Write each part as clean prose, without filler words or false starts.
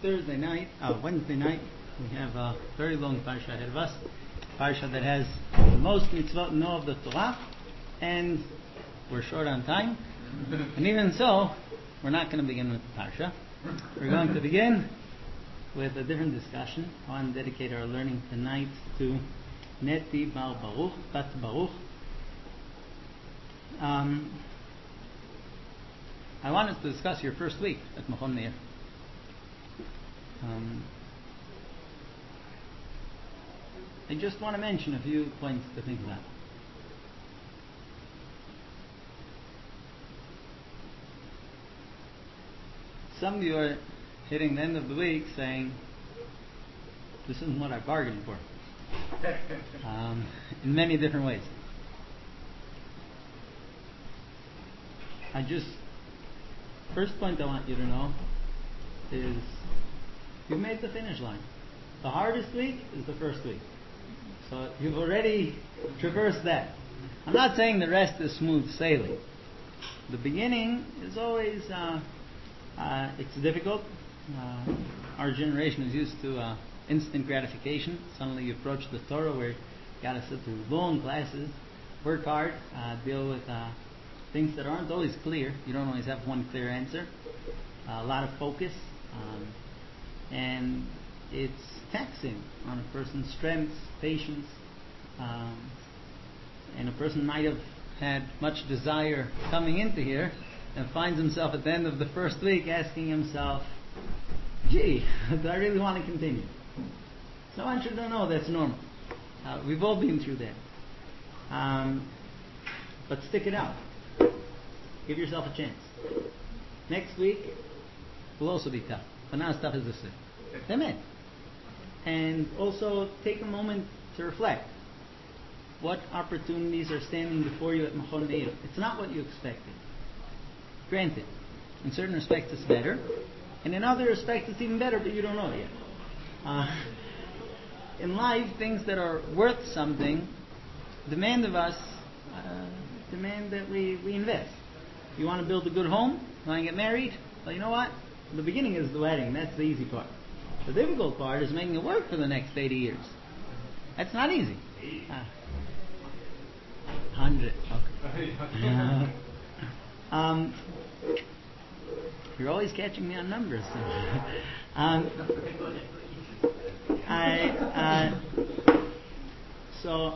Wednesday night. We have a very long parsha ahead of us. Parsha that has the most mitzvot in all of the Torah, and we're short on time. And even so, we're not going to begin with the parsha. We're going to begin with a different discussion. I want to dedicate our learning tonight to Neti Bar Baruch, Bat Baruch. I wanted to discuss your first week at Machon Meir. I just want to mention a few points to think about. Some of you are hitting the end of the week saying, this isn't what I bargained for. In many different ways. First point I want you to know is you've made the finish line. The hardest week is the first week. So you've already traversed that. I'm not saying the rest is smooth sailing. The beginning is always, it's difficult. Our generation is used to instant gratification. Suddenly you approach the Torah where you got to sit through long classes, work hard, deal with things that aren't always clear. You don't always have one clear answer. A lot of focus. And it's taxing on a person's strengths, patience. And a person might have had much desire coming into here and finds himself at the end of the first week asking himself, gee, do I really want to continue? So I want you to know that's normal. We've all been through that. But stick it out. Give yourself a chance. Next week will also be tough, but not as tough as this is. Amen. And also take a moment to reflect. What opportunities are standing before you at Machon Meir? It's not what you expected. Granted, in certain respects it's better, and in other respects it's even better, but you don't know it yet. In life, things that are worth something demand of us, demand that we invest. You want to build a good home? You want to get married? Well, you know what? The beginning is the wedding. That's the easy part. The difficult part is making it work for the next 80 years. That's not easy. 100. Okay. You're always catching me on numbers. So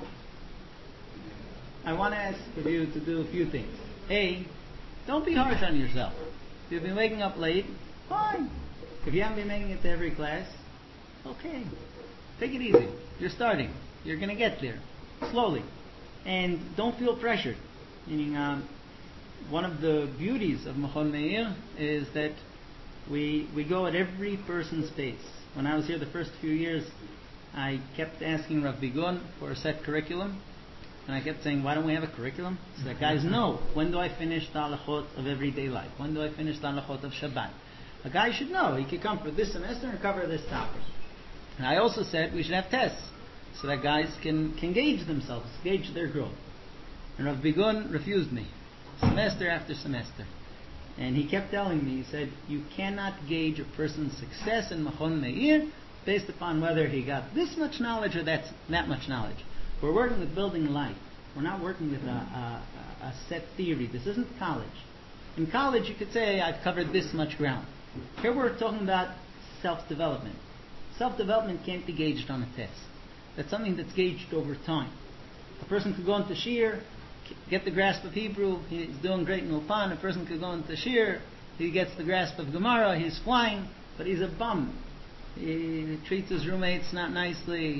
I want to ask of you to do a few things. A, don't be harsh on yourself. If you've been waking up late, fine. If you haven't been making it to every class, okay. Take it easy. You're starting. You're going to get there. Slowly. And don't feel pressured. Meaning, one of the beauties of Machon Meir is that we go at every person's pace. When I was here the first few years, I kept asking Rav Bigon for a set curriculum. And I kept saying, why don't we have a curriculum? So that guys know, when do I finish the halachot of everyday life? When do I finish the halachot of Shabbat? A guy should know. He could come for this semester and cover this topic. And I also said we should have tests so that guys can gauge themselves, gauge their growth. And Rav Bigon refused me, semester after semester. And he kept telling me, he said, you cannot gauge a person's success in Machon Meir based upon whether he got this much knowledge or that much knowledge. We're working with building life. We're not working with a set theory. This isn't college. In college, you could say, I've covered this much ground. Here we're talking about self-development. Self-development can't be gauged on a test. That's something that's gauged over time. A person could go into Shir, get the grasp of Hebrew, he's doing great in Ulpan. A person could go into Shir, he gets the grasp of Gemara, he's flying, but he's a bum. He treats his roommates not nicely,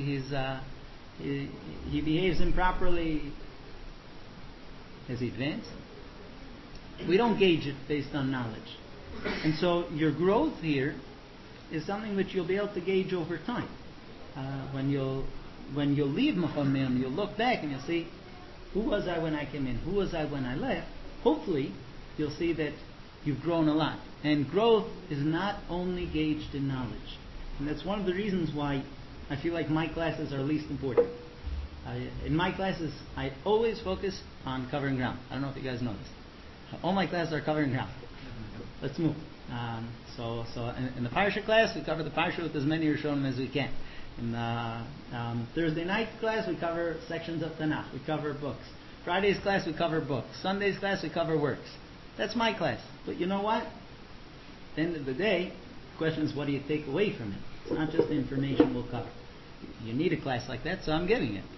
he behaves improperly. Has he advanced? We don't gauge it based on knowledge. And so your growth here is something which you'll be able to gauge over time. When you'll leave Machon Meir, you'll look back and you'll see, who was I when I came in? Who was I when I left? Hopefully, you'll see that you've grown a lot. And growth is not only gauged in knowledge. And that's one of the reasons why I feel like my classes are least important. In my classes, I always focus on covering ground. I don't know if you guys know this. All my classes are covering ground. Let's move. So in the Parsha class, we cover the Parsha with as many Rishonim as we can. In the Thursday night class, we cover sections of Tanakh. We cover books. Friday's class, we cover books. Sunday's class, we cover works. That's my class. But you know what? At the end of the day, the question is, what do you take away from it? It's not just the information we'll cover. You need a class like that, so I'm giving it.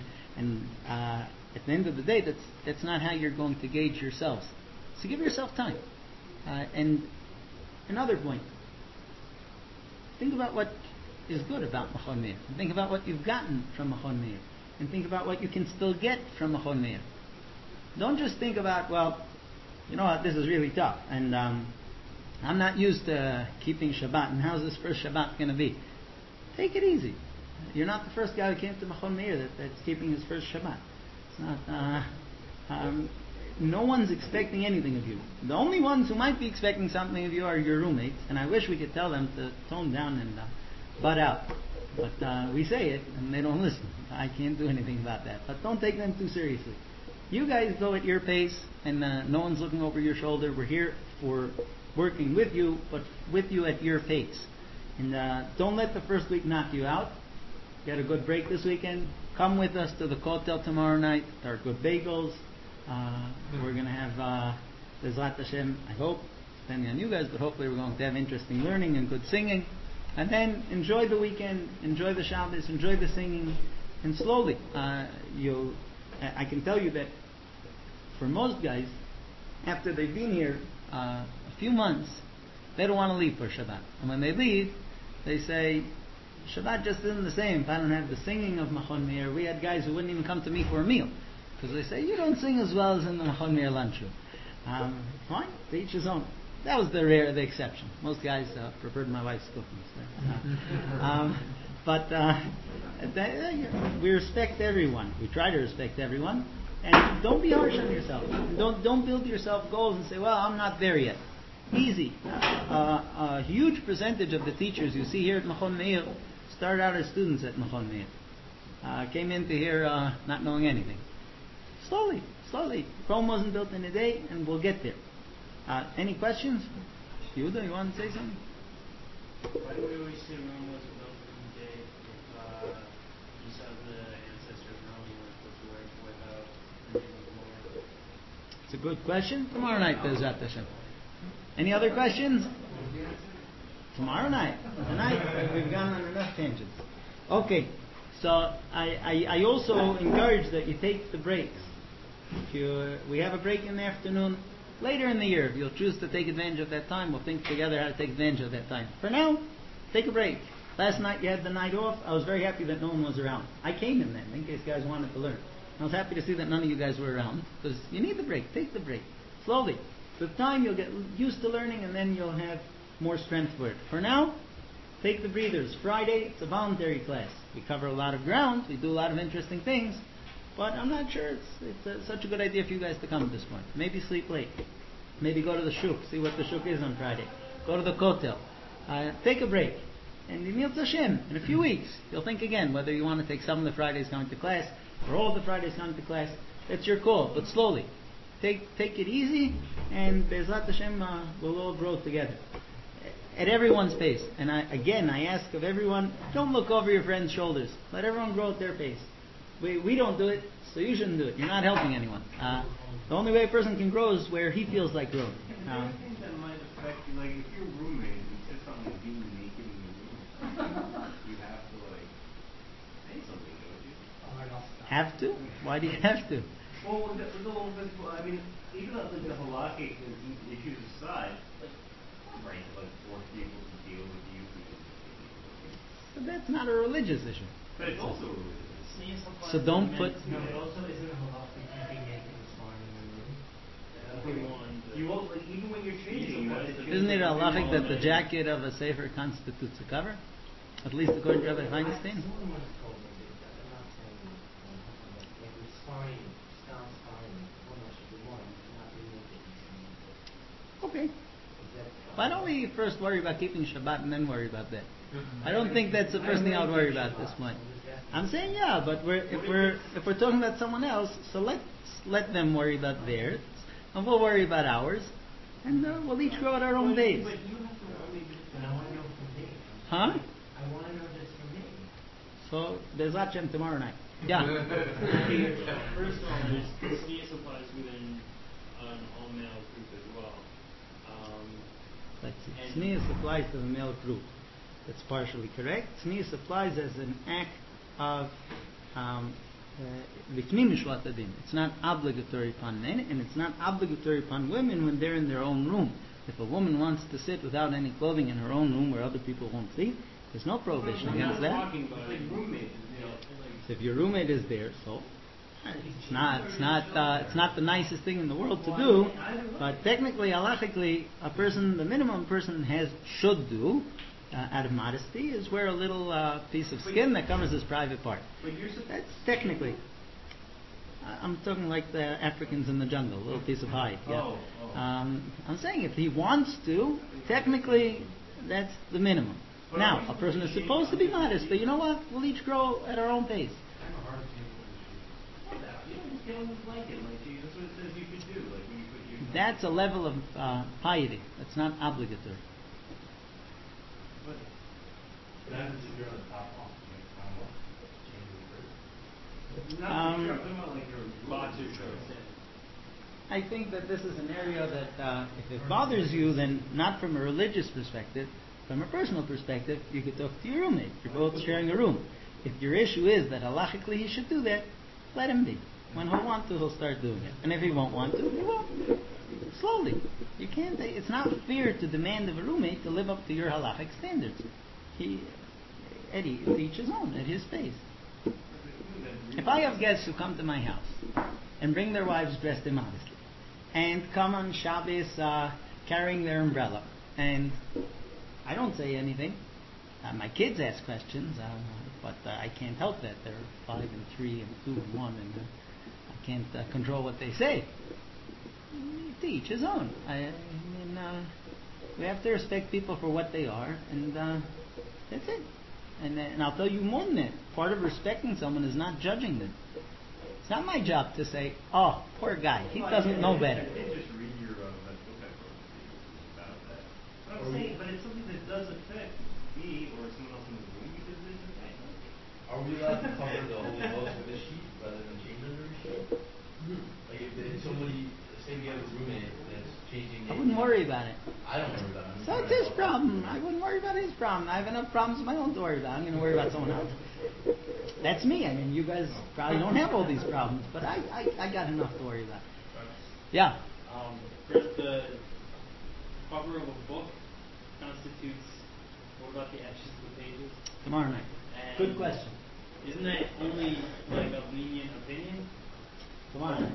At the end of the day, that's not how you're going to gauge yourselves. So give yourself time. And another point. Think about what is good about Machon Meir. And think about what you've gotten from Machon Meir. And think about what you can still get from Machon Meir. Don't just think about, well, you know what, this is really tough. And I'm not used to keeping Shabbat. And how's this first Shabbat going to be? Take it easy. You're not the first guy who came to Machon Meir that's keeping his first Shabbat. It's not... no one's expecting anything of you. The only ones who might be expecting something of you are your roommates, and I wish we could tell them to tone down and butt out. But we say it, and they don't listen. I can't do anything about that. But don't take them too seriously. You guys go at your pace, and no one's looking over your shoulder. We're here for working with you, but with you at your pace. And don't let the first week knock you out. Get a good break this weekend. Come with us to the Kotel tomorrow night. There are good bagels. We're going to have, Bezrat Hashem, I hope, depending on you guys, but hopefully we're going to have interesting learning and good singing. And then enjoy the weekend, enjoy the Shabbos, enjoy the singing, and slowly, I can tell you that for most guys, after they've been here a few months, they don't want to leave for Shabbat. And when they leave, they say, Shabbat just isn't the same if I don't have the singing of Machon Meir. We had guys who wouldn't even come to me for a meal. Because they say, you don't sing as well as in the Machon Meir lunchroom. Fine, to each his own. That was the exception. Most guys preferred my wife's cooking. We respect everyone. We try to respect everyone. And don't be harsh on yourself. Don't build yourself goals and say, well, I'm not there yet. Easy. A huge percentage of the teachers you see here at Machon Meir started out as students at Machon Meir. Came into here not knowing anything. Slowly. Rome wasn't built in a day, and we'll get there. Any questions? Yehuda, you want to say something? Why do we always say Rome wasn't built in a day if just as the ancestors Rome were put to work without the name of the Lord? It's a good question. Tomorrow night, Bezrat Hashem. Any other questions? Tomorrow night. Tonight, we've gone on enough tangents. Okay, so I also encourage that you take the breaks. We have a break in the afternoon later in the year. If you'll choose to take advantage of that time, we'll think together how to take advantage of that time. For now, take a break. Last night you had the night off. I was very happy that no one was around. I came in then, in case guys wanted to learn. I was happy to see that none of you guys were around, because you need the break. Take the break. Slowly. With time, you'll get used to learning, and then you'll have more strength for it. For now, take the breathers. Friday, it's a voluntary class. We cover a lot of ground. We do a lot of interesting things. But I'm not sure it's such a good idea for you guys to come at this point. Maybe sleep late. Maybe go to the shuk. See what the shuk is on Friday. Go to the kotel. Take a break. And Yimil Hashem, in a few weeks, you'll think again whether you want to take some of the Fridays coming to class or all of the Fridays coming to class. That's your call, but slowly. Take it easy, and Be'ezrat Hashem, we'll all grow together. At everyone's pace. And I ask of everyone, don't look over your friends' shoulders. Let everyone grow at their pace. We don't do it, so you shouldn't do it. You're not helping anyone. The only way a person can grow is where he feels like growing. I think that might affect you. Like, if your roommate insists on being naked in your room, you have to, say something, don't you? Have to? Why do you have to? Well, with the whole physical, even though the halakhic issues aside, right, force people to deal with you. But that's not a religious issue. But it's also a religious issue. So don't put... No, it also isn't halachically keeping naked is fine in the room. You won't, even when you're changing, Isn't it halachic that the jacket of a sefer constitutes a cover? At least according to Rabbi Feinstein? Someone once told me that I'm not saying if it's fine, sounds fine, one should be one, not be naked. Okay. Why don't we first worry about keeping Shabbat and then worry about that? I don't think that's the first thing I would worry about at this point. I'm saying but if we're talking about someone else, so let's let them worry about theirs, and we'll worry about ours. And we'll each grow at our own pace. But you have to really do it. And I want to know from me. Huh? I want to know this from me. So, Bezrat Hashem tomorrow night. Yeah. Okay, first of all, there's sneeze applies within an all-male group as well. But Tznius applies to the male group. That's partially correct. Tznius applies as an act of Lifnim Mishvat Adin. It's not obligatory upon men, and it's not obligatory upon women when they're in their own room. If a woman wants to sit without any clothing in her own room where other people won't see, there's no prohibition against that. Talking about Like roommates, So if your roommate is there, so it's not the nicest thing in the world to do, but technically, halachically, the minimum person should do, out of modesty, is wear a little piece of skin that covers his private part. That's technically. I'm talking like the Africans in the jungle, a little piece of hide. Yeah. I'm saying if he wants to, technically, that's the minimum. Now, a person is supposed to be modest, but you know what? We'll each grow at our own pace. You don't like it, like that's what it says you could do, like when you put your. That's a level of piety. That's not obligatory. What happens if you're on the top off? Change the I'm talking about like your boxer shorts. I think that this is an area that if it bothers you, then not from a religious perspective, from a personal perspective, you could talk to your roommate. You're both sharing a room. If your issue is that halachically he should do that, let him be. When he'll want to, he'll start doing it. And if he won't want to, he won't. Slowly. You can't. It's not fair to demand of a roommate to live up to your halachic standards. Eddie, each his own, at his pace. If I have guests who come to my house and bring their wives dressed immodestly, and come on Shabbos carrying their umbrella, and I don't say anything. My kids ask questions, but I can't help that. They're 5 and 3 and 2 and 1, and I can't control what they say. To each his own. I mean, we have to respect people for what they are, and that's it. And I'll tell you more than that. Part of respecting someone is not judging them. It's not my job to say, "Oh, poor guy, he doesn't know better." You can't just read your book about that. But I'm saying, but it's something that does affect me or someone else in the room because it's affect. Are we allowed to cover the whole house with a sheet rather than change under a sheet? Like if somebody, say we have a roommate that's changing. I wouldn't worry about it. I don't worry about it. So it's his problem. I wouldn't worry about his problem. I have enough problems of my own to worry about. I'm going to worry about someone else. That's me. I mean, you guys probably don't have all these problems, but I got enough to worry about. Yeah. First, the cover of a book constitutes. What about the edges of the pages? Tomorrow night. And Good question. Isn't that only like of